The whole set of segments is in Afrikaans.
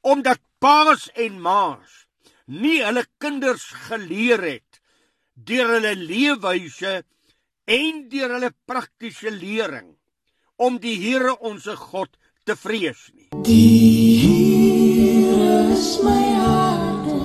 omdat paas en maas nie hulle kinders geleer het deur hulle leefwyse en deur hulle praktiese lering om die Here onse God te vrees nie. Die Here is my harde,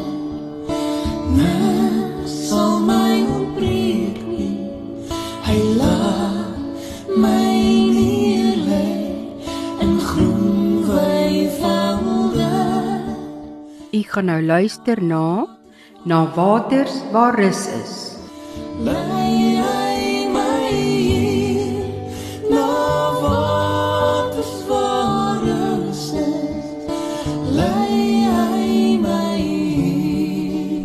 niks sal my ontbreek nie. Hy laat my neerlê in groen weivelde. U gaan nou luister na waters waar rus is. Lei hy my hier, na waters waar rus is. Lei hy my hier.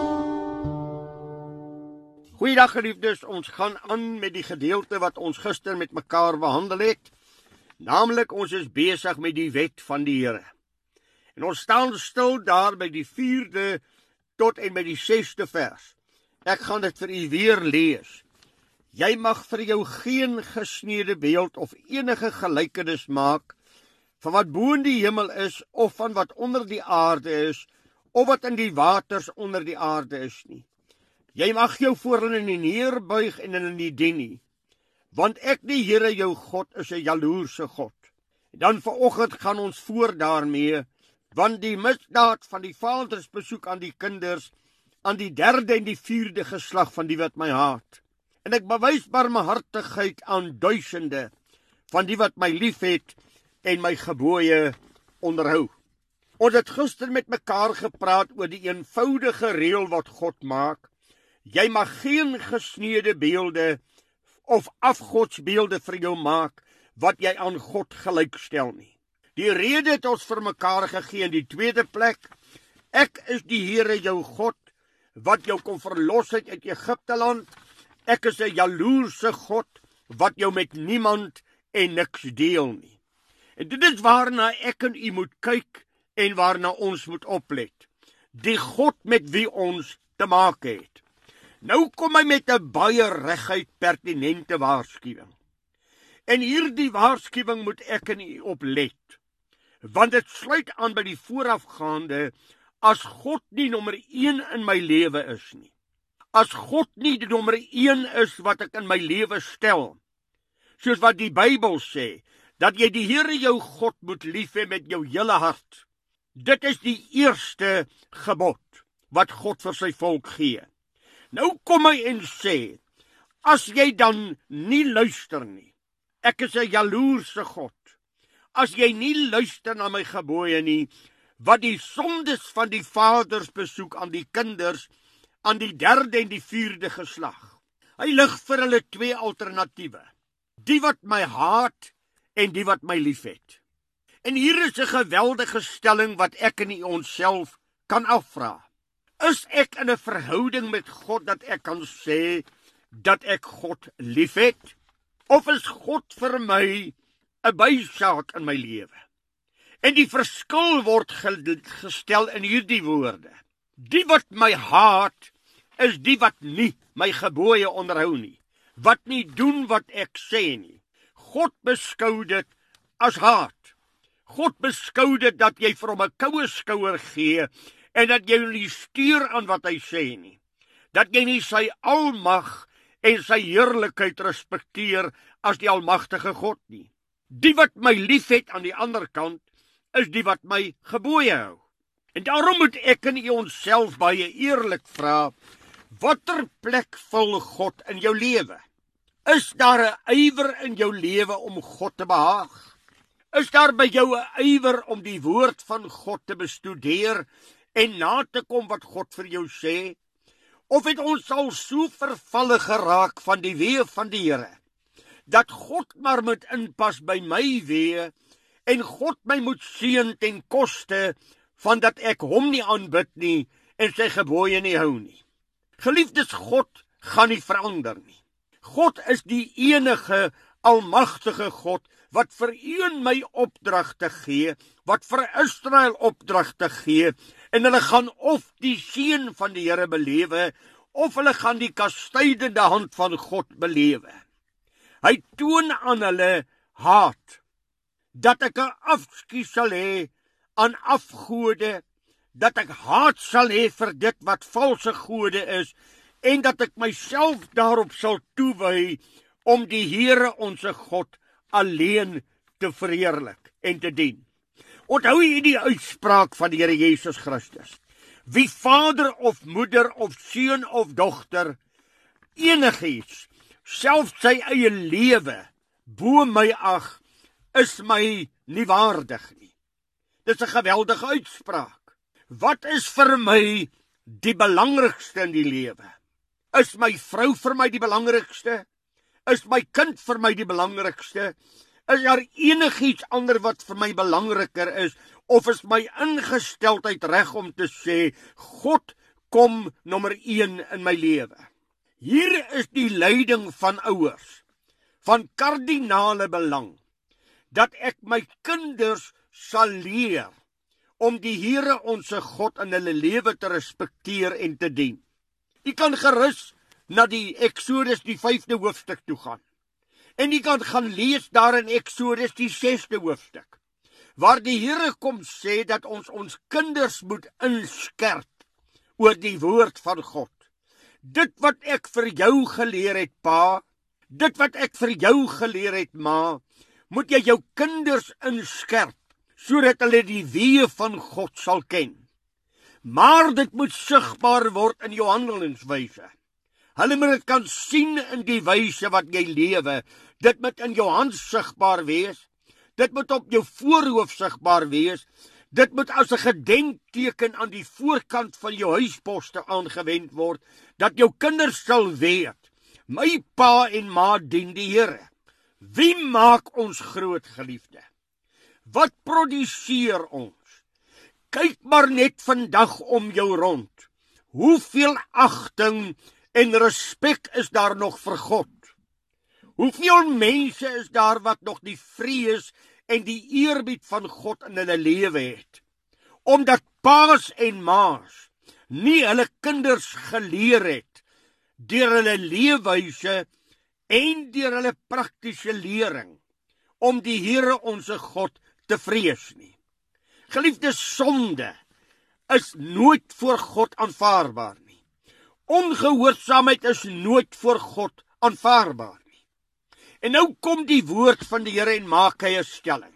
Goeiedag geliefdes, ons gaan aan met die gedeelte wat ons gister met mekaar behandel het. Naamlik, ons is besig met die wet van die Here. En ons staan stil daar by die 4de tot en met die 6de vers. Ek gaan dit vir u weer lees. Jy mag vir jou geen gesneede beeld of enige gelykenis maak van wat bo in die hemel is, of van wat onder die aarde is, of wat in die waters onder die aarde is nie. Jy mag jou voor hulle nie neerbuig en hulle nie dien nie, want ek die Here jou God is 'n jaloerse God. En dan vanoggend gaan ons voort daarmee, want die misdaad van die vaders besoek aan die kinders, aan die 3de en die 4de geslag van die wat my haat. En ek bewys barmhartigheid aan duisende van die wat my liefhet en my gebooie onderhou. Ons het gister met mekaar gepraat oor die eenvoudige reël wat God maak. Jy mag geen gesneede beelde of afgodsbeelde vir jou maak wat jy aan God gelykstel nie. Die rede het ons vir mekaar gegee in die 2de plek. Ek is die Here jou God, wat jou kom verlos het uit Egipte land. Ek is 'n jaloerse God, wat jou met niemand en niks deel nie. En dit is waarna ek en u moet kyk, en waarna ons moet oplet. Die God met wie ons te maak het. Nou kom hy met 'n baie reguit pertinente waarskuwing. En hierdie waarskuwing moet ek en u oplet, want dit sluit aan by die voorafgaande. As God nie nommer 1 in my lewe is nie, as God nie die nommer 1 is wat ek in my lewe stel, soos wat die Bybel sê, dat jy die Here jou God moet lief hê met jou hele hart. Dit is die eerste gebod wat God vir sy volk gee. Nou kom hy en sê, as jy dan nie luister nie, ek is 'n jaloerse God, as jy nie luister na my gebooie nie, wat die sondes van die vaders besoek aan die kinders, aan die 3de en die 4de geslag. Hy lig vir hulle 2 alternatiewe, die wat my haat en die wat my liefhet. En hier is 'n geweldige stelling wat ek en onsself kan afvra. Is ek in 'n verhouding met God dat ek kan sê dat ek God liefhet? Of is God vir my 'n bysaak in my lewe? En die verskil word gestel in hierdie woorde. Die wat my haat, is die wat nie my gebooie onderhou nie, wat nie doen wat ek sê nie. God beskou dit as haat. God beskou dit dat jy vir hom 'n koue skouer gee, en dat jy nie stuur aan wat hy sê nie. Dat jy nie sy almag en sy heerlikheid respekteer as die almagtige God nie. Die wat my liefhet aan die ander kant, is die wat my gebooie hou. En daarom moet ek en u onsself baie eerlik vra, watter plek vul God in jou lewe? Is daar 'n ywer in jou lewe om God te behaag? Is daar by jou 'n ywer om die woord van God te bestudeer en na te kom wat God vir jou sê? Of het ons al so vervalle geraak van die weë van die Here, dat God maar moet inpas by my weë, en God my moet seën ten koste van dat ek hom nie aanbid nie en sy gebooie nie hou nie. Geliefdes, God gaan nie verander nie. God is die enige almagtige God wat vir u en my opdragte gee, wat vir Israel opdragte gee, en hulle gaan of die seën van die Here belewe, of hulle gaan die kastydende hand van God belewe. Hy toon aan hulle haat, dat ek 'n afskuw sal hê aan afgode, dat ek haat sal hê vir dit wat valse gode is, en dat ek myself daarop sal toewy om die Here onse God alleen te verheerlik en te dien. Onthou jy die uitspraak van die Here Jesus Christus? Wie vader of moeder of seun of dogter enigiets, selfs sy eie lewe, bo my ag, is my nie waardig nie. Dis 'n geweldige uitspraak. Wat is vir my die belangrikste in die lewe? Is my vrou vir my die belangrikste? Is my kind vir my die belangrikste? Is daar enigiets ander wat vir my belangriker is? Of is my ingesteldheid reg om te sê, God kom nommer 1 in my lewe? Hier is die leiding van ouers, van kardinale belang, dat ek my kinders sal leer om die Here onse God in hulle lewe te respekteer en te dien. Jy kan gerus na die Exodus die 5de hoofstuk toe gaan. En jy kan gaan lees daar in Exodus die 6de hoofstuk, waar die Here kom sê dat ons kinders moet inskerp oor die woord van God. Dit wat ek vir jou geleer het, pa, dit wat ek vir jou geleer het, ma, moet jy jou kinders inskerp, sodat hulle die weë van God sal ken. Maar dit moet sigbaar word in jou handelingswyse. Hulle moet dit kan sien in die wyse wat jy lewe. Dit moet in jou hand sigbaar wees. Dit moet op jou voorhoof sigbaar wees. Dit moet as 'n gedenkteken aan die voorkant van jou huisposte aangewend word, dat jou kinders sal weet, my pa en ma dien die Here. Wie maak ons groot, geliefde? Wat produseer ons? Kyk maar net vandag om jou rond. Hoeveel agting en respek is daar nog vir God? Hoeveel mense is daar wat nog die vrees en die eerbied van God in hulle lewe het? Omdat paas en maas nie hulle kinders geleer het deur hulle leefwyse en deur hulle praktiese lering om die Here onse God te vrees nie. Geliefde, sonde is nooit voor God aanvaarbaar nie. Ongehoorsaamheid is nooit voor God aanvaarbaar nie. En nou kom die woord van die Here en maak hy 'n stelling.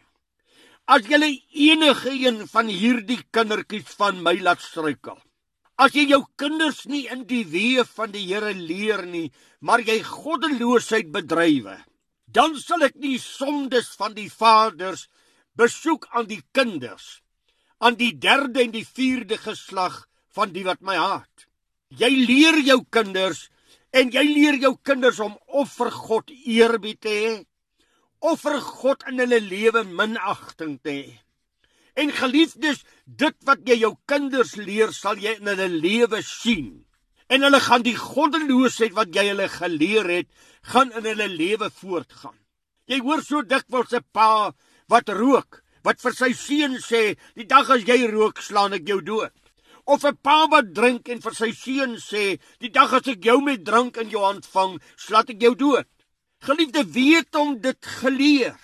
As julle enige een van hierdie kindertjies van my laat struikel, as jy jou kinders nie in die weë van die Here leer nie, maar jy goddeloosheid bedrywe, dan sal ek nie sondes van die vaders besoek aan die kinders, aan die 3de en die 4de geslag van die wat my haat. Jy leer jou kinders, en jy leer jou kinders om of vir God eerbied te hê, of vir God in hulle lewe minagting te hê. En geliefdes, dit wat jy jou kinders leer, sal jy in hulle lewe sien. En hulle gaan die goddeloosheid wat jy hulle geleer het, gaan in hulle lewe voortgaan. Jy hoor so dikwels 'n pa wat rook, wat vir sy seun sê, die dag as jy rook, slaan ek jou dood. Of 'n pa wat drink en vir sy seun sê, die dag as ek jou met drank in jou hand vang, slaat ek jou dood. Geliefde, weet om dit geleer.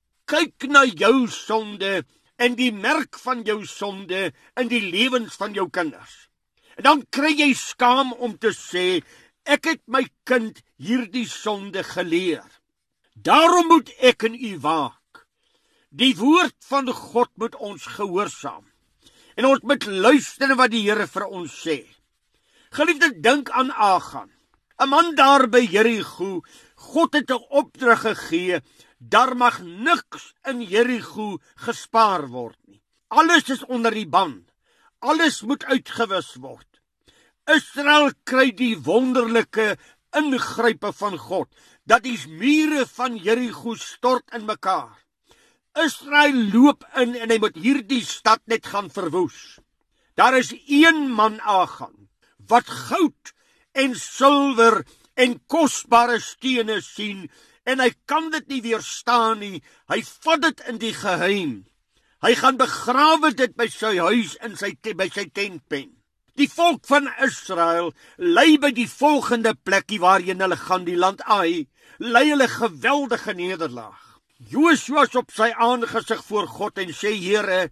Kyk na jou sonde en die merk van jou sonde in die lewens van jou kinders. En dan kry jy skaam om te sê, ek het my kind hierdie sonde geleer. Daarom moet ek en u waak. Die woord van God moet ons gehoorsaam. En ons moet luister wat die Here vir ons sê. Geliefde, dink aan Agan, 'n man daar by Jerigo. God het 'n opdrag gegee, daar mag niks in Jerigo gespaar word nie. Alles is onder die ban. Alles moet uitgewis word. Israel kry die wonderlike ingrype van God, dat die mure van Jerigo stort in mekaar. Israel loop in en hy moet hierdie stad net gaan verwoes. Daar is een man, Agan, wat goud en silwer en kosbare stene sien, en hy kan dit nie weerstaan nie. Hy vat dit in die geheim. Hy gaan begrawe dit by sy huis in by sy tentpen. Die volk van Israel lei by die volgende plekkie waarheen hulle gaan, die land Ai, lei hulle geweldige nederlaag. Josua is op sy aangesig voor God en sê, Here,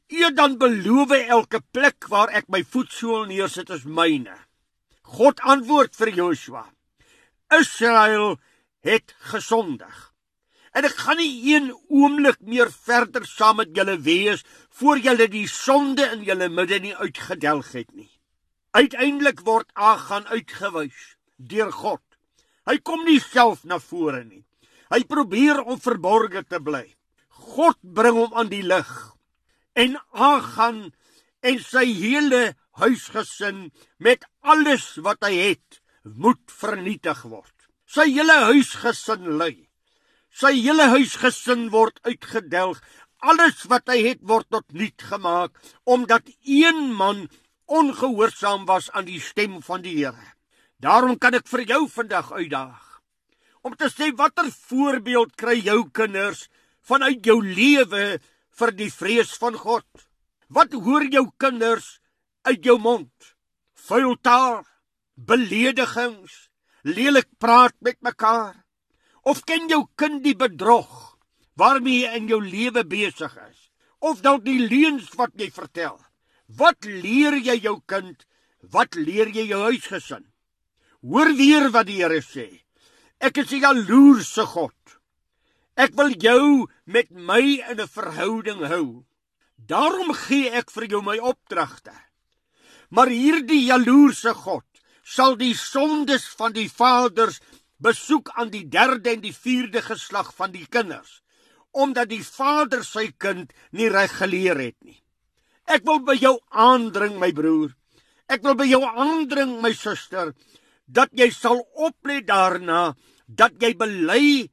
Eer dan beloof elke plek waar ek my voetsool neersit is myne. God antwoord vir Joshua, Israel het gesondig. En ek gaan nie een oomblik meer verder saam met julle wees, voor julle die sonde in julle midde nie uitgedelg het nie. Uiteindelik word Achan uitgewys deur God. Hy kom nie self na vore nie. Hy probeer om verborge te bly. God bring hom aan die lig. En Achan en sy hele huisgesin met alles wat hy het, moet vernietig word. Sy hele huisgesin ly. Sy hele huisgesin word uitgedelg. Alles wat hy het word tot niet gemaak, omdat een man ongehoorsaam was aan die stem van die Here. Daarom kan ek vir jou vandag uitdaag, om te sê, watter voorbeeld kry jou kinders vanuit jou lewe vir die vrees van God? Wat hoor jou kinders uit jou mond? Vuil taal, beledigings, lelik praat met mekaar? Of ken jou kind die bedrog waarmee jy in jou lewe besig is? Of dalk die leuns wat jy vertel? Wat leer jy jou kind? Wat leer jy jou huisgesin? Hoor weer wat die Here sê. Ek is 'n jaloerse God. Ek wil jou met my in 'n verhouding hou. Daarom gee ek vir jou my opdragte. Maar hierdie jaloerse God sal die sondes van die vaders besoek aan die 3de en die 4de geslag van die kinders, omdat die vader sy kind nie reg geleer het nie. Ek wil by jou aandring, my broer. Ek wil by jou aandring, my suster, dat jy sal oplet daarna, dat jy belê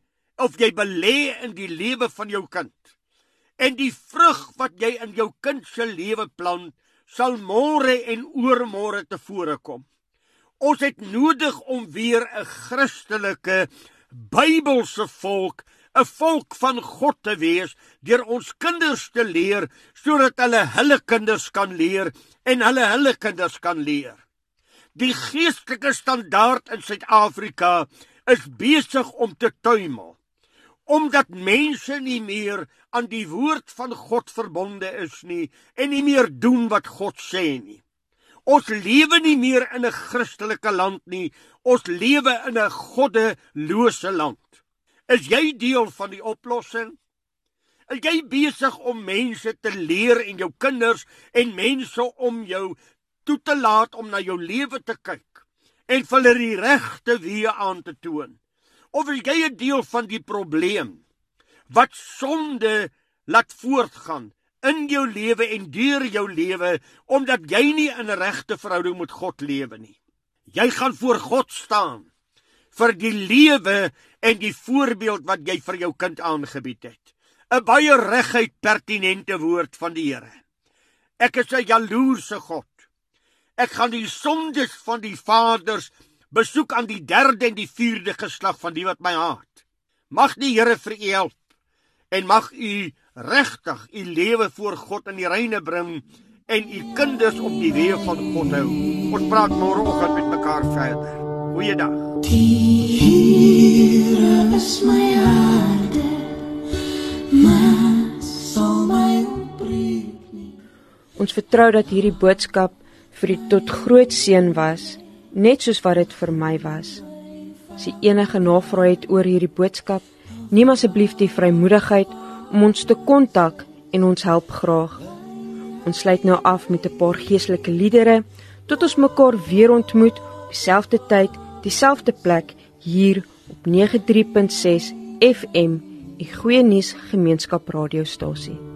in die lewe van jou kind. En die vrug wat jy in jou kind se lewe plant, sal môre en oormôre tevore kom. Ons het nodig om weer 'n Christelike, Bybelse volk, 'n volk van God te wees, deur ons kinders te leer, sodat hulle kinders kan leer en hulle kinders kan leer. Die geestelike standaard in Suid-Afrika is besig om te tuimel, omdat mense nie meer aan die woord van God verbonde is nie, en nie meer doen wat God sê nie. Ons lewe nie meer in 'n Christelike land nie, ons lewe in 'n goddelose land. Is jy deel van die oplossing? Is jy besig om mense te leer en jou kinders en mense om jou toe te laat om na jou lewe te kyk en vir hulle die regte weë aan te toon? Of is jy 'n deel van die probleem wat sonde laat voortgaan in jou lewe en deur jou lewe, omdat jy nie in 'n regte verhouding met God lewe nie? Jy gaan voor God staan vir die lewe en die voorbeeld wat jy vir jou kind aangebied het. 'n Baie reguit pertinente woord van die Here. Ek is 'n jaloerse God. Ek gaan die sondes van die vaders besoek aan die 3de en die 4de geslag van die wat my haat. Mag die Here vir u help en mag u regtig u lewe voor God in die reine bring en u kinders op die weë van God hou. Ons praat môreoggend met mekaar verder. Goeiedag. Die Here is my harde, maar sal my ontbreek nie. Ons vertrou dat hierdie boodskap vir u tot groot seën was, net soos wat dit vir my was. As u enige navrae het oor hierdie boodskap, neem asseblief die vrymoedigheid om ons te kontak en ons help graag. Ons sluit nou af met 'n paar geestelike liedere, tot ons mekaar weer ontmoet op dieselfde tyd, dieselfde plek, hier op 93.6 FM, die Goeie Nuus Gemeenskap radiostasie.